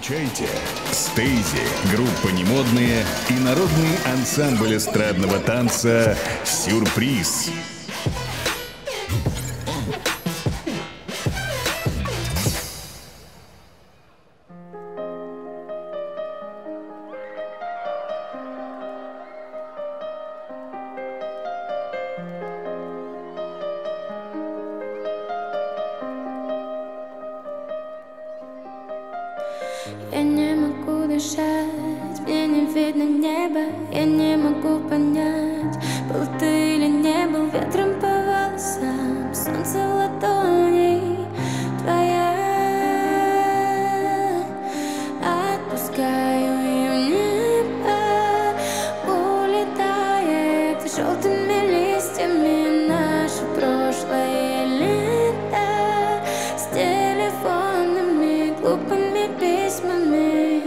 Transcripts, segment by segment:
Встречайте, Стейзи, группа «Немодные» и народный ансамбль эстрадного танца «Сюрприз». Я не могу дышать, мне не видно неба. Я не могу понять, был ты или не был. Ветром по волосам, солнце в ладони твоя. Отпускаю и в небо улетает желтыми листьями наше прошлое лето с телефонными глупыми письмами.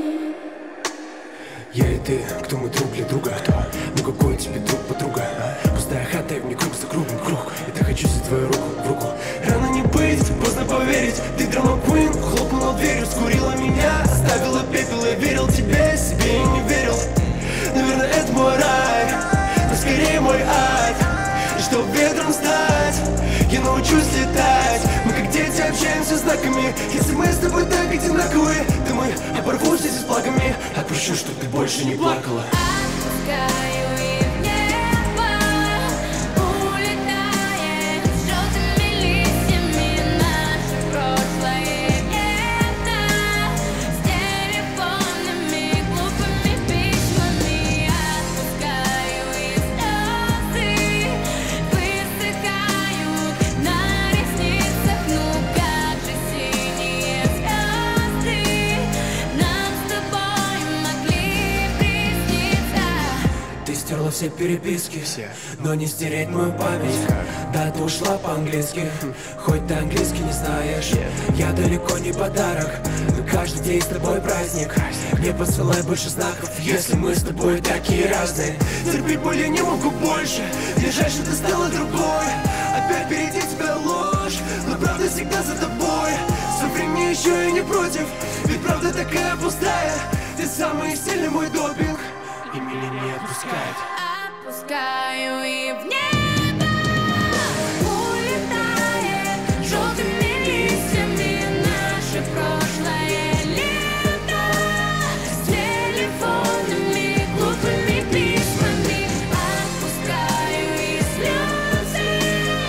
Я и ты, кто мы друг для друга? Кто? Ну какой тебе друг, подруга? Пустая хата и в ней круг за кругом круг. И так хочу взять твою руку в руку. Рано не быть, поздно поверить. Ты драма квин, хлопнула дверью, скурила меня, оставила пепел. Я верил тебе, себе и не верил. Наверное, это мой рай, но скорее мой ад. И чтоб ветром стать, я научусь летать. Мы как дети общаемся знаками. Если мы с тобой так одинаковые, то мы оборвутся здесь флагами. Отпущу, чтоб ты больше не плакала. Отпускаю и в небо улетает желтыми листьями наше прошлое лето с телефонными глупыми письмами. Отпускаю и слезы высыхают на ресницах. Ну как же синие звезды нам с тобой могли присниться. Ты стерла все переписки, но не стереть мою память. Да, ты ушла по-английски, хоть ты английский не знаешь. Я далеко не подарок, но каждый день с тобой праздник. Не посылай больше знаков, если мы с тобой такие разные. Терпеть более не могу больше, лежать, что ты стала другой. Опять впереди тебя ложь, но правда всегда за тобой. Совреми еще и не против, ведь правда такая пустая. Ты самый сильный мой допинг, и меня не отпускает. Отпускаю и в небо улетает желтыми листьями наше прошлое лето с телефонными глупыми письмами. Отпускаю и слезы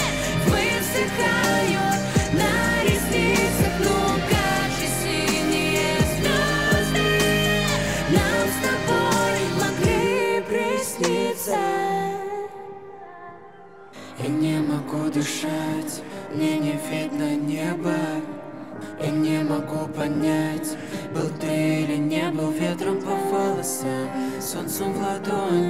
высыхают на ресницах. Ну как же синие звезды нам с тобой могли присниться. Я не могу дышать, мне не видно неба. Я не могу понять, был ты или не был. Ветром по волосам, солнцем в ладони